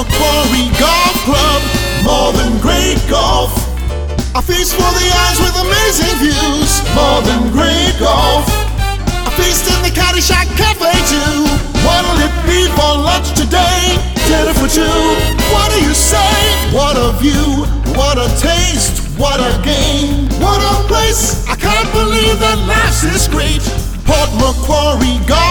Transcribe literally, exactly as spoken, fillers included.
Macquarie Golf Club, more than great golf. A feast for the eyes with amazing views, more than great golf. A feast in the Caddyshack Cafe too. What'll it be for lunch today? Dinner for two. What do you say? What a view, what a taste, what a game, what a place. I can't believe that life's this great. Port Macquarie Golf